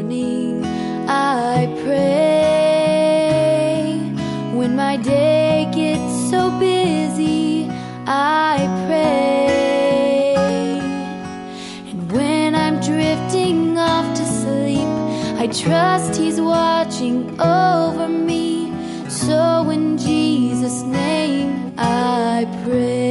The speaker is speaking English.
morning I pray. When my day gets so busy, I pray. And when I'm drifting off to sleep, I trust He's watching over me. So in Jesus' name I pray.